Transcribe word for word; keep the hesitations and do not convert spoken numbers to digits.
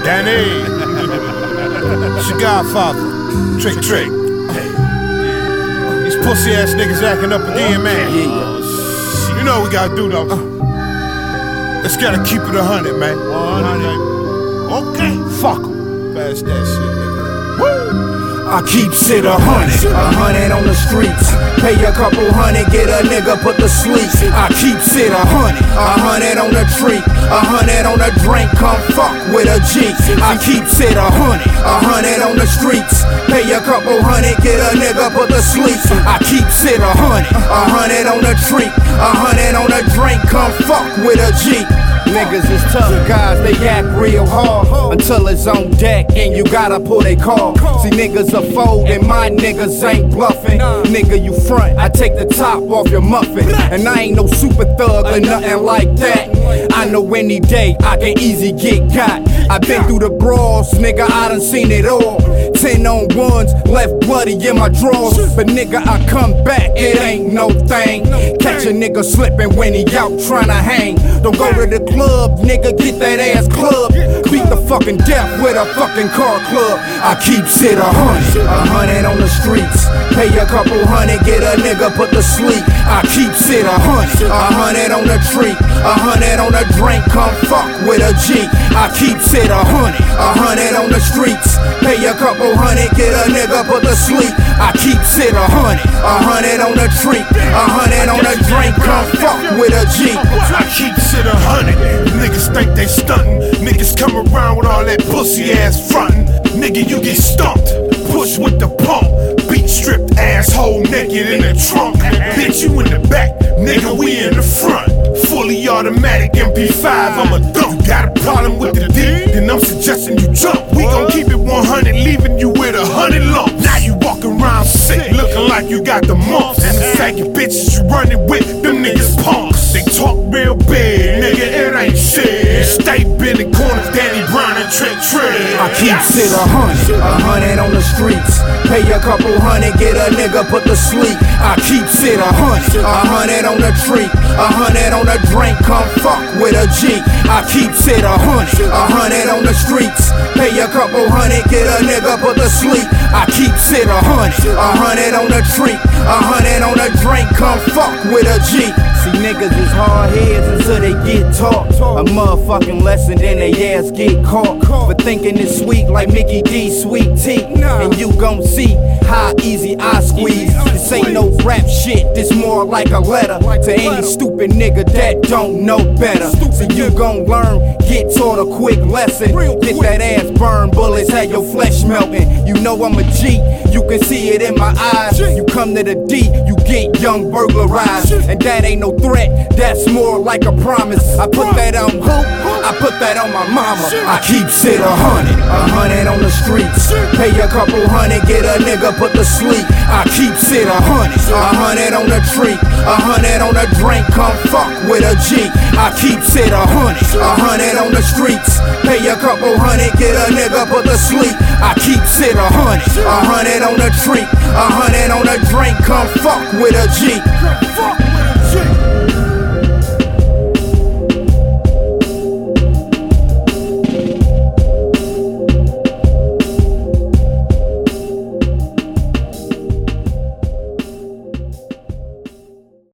Danny. It's your godfather. Trick Trick. These pussy ass niggas acting up again, man. You know what we gotta do though. Let's gotta keep it a hundred, man. one hundred. Okay. Fuck em. Pass that shit, nigga. Woo! I keep shit a hundred, a hundred on the streets. Pay a couple hundred, get a nigga put to sleep. I keep shit a hundred, a hundred on the tree, a hundred on the drink, come fuck with a G. I keep shit a hundred, a hundred on the streets. Pay a couple hundred, get a nigga put to sleep. I keep shit a hundred, a hundred on the tree, a hundred on the drink, come fuck with a G. Niggas is tough guys, they act real hard until it's on deck and you gotta pull they call. See niggas are fold and my niggas ain't bluffing. Nigga you front, I take the top off your muffin. And I ain't no super thug or nothing like that. I know any day I can easy get got. I been through the brawls, nigga, I done seen it all. Ten on ones, left bloody in my drawers. But nigga, I come back, it ain't no thing. Catch a nigga slipping when he out tryna hang. Don't go to the club, nigga, get that ass club. Beat the fucking death with a fucking car club. I keep shit a hundred, a hundred on the streets. Pay a couple hundred, get a nigga put to sleep. I keep shit a hundred, a hundred on the tree, a hundred on the drink, come fuck with a G. I keep shit a hundred, a hundred on the streets. Pay a couple hundred, get a nigga put to sleep. I keep shit a hundred, a hundred on the tree, a hundred on the drink, come fuck with a G. I keep shit a hundred. Niggas think they stuntin'. Niggas come around with all that pussy ass frontin'. Nigga, you get stumped. Push with the pump. Beat stripped asshole naked in the trunk. Bitch, you in the back. Nigga, we in the front. Fully automatic M P five, I'm a dump. Got a problem with the D? Then I'm suggesting you jump. We gon' keep it one hundred, leaving you with a hundred lumps. Now you walking around sick, looking like you got the mumps. And the faggot bitches you running with, them niggas punks. They talk real big, nigga, it ain't shit. Stay in the corners, Danny Brown and Trick Trick. I keep shit a hundred, a hundred on the streets. Pay a couple hundred, get a nigga put to sleep. I keep shit a hundred, a hundred on the tree, a hundred on the drink, come fuck with a G. I keep shit a hundred, a hundred on the streets. Pay a couple hundred, get a nigga put to sleep. I keep shit a hundred, a hundred on the tree, a hundred on the drink, come fuck with a G. See niggas is hard heads until they get taught a motherfucking lesson, then they ass get caught for thinking it's sweet like Mickey D sweet tea. And you gon' see how easy I squeeze. This ain't no rap shit, this more like a letter to any stupid nigga that don't know better. So you gon' learn, get taught a quick lesson. Get that ass burned, bullets have your flesh melting. You know I'm a G, you can see it in my eyes. You come to the D, you get young burglarized. And that ain't no threat, that's more like a promise. I put that on who? I put that on my mama. I keep shit a hundred, a hundred on the streets. Pay a couple hundred, get a nigga put to sleep. I keep shit a hundred, a hundred on the tree, a hundred on the drink, come fuck with a G. I keep shit a hundred, a hundred on the streets. Pay a couple hundred, get a nigga put to sleep. I keep shit a hundred, a hundred on the tree, a hundred on the drink, come fuck with a G. Fuck with a G.